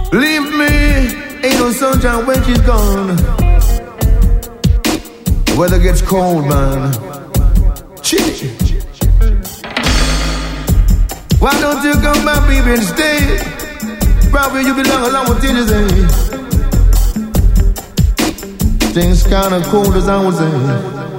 Leave me, ain't no sunshine when she's gone. Weather gets cold, man. Chitty. Why don't you come back, baby, and stay? Probably you belong along with anything. Things kinda cold as I was saying.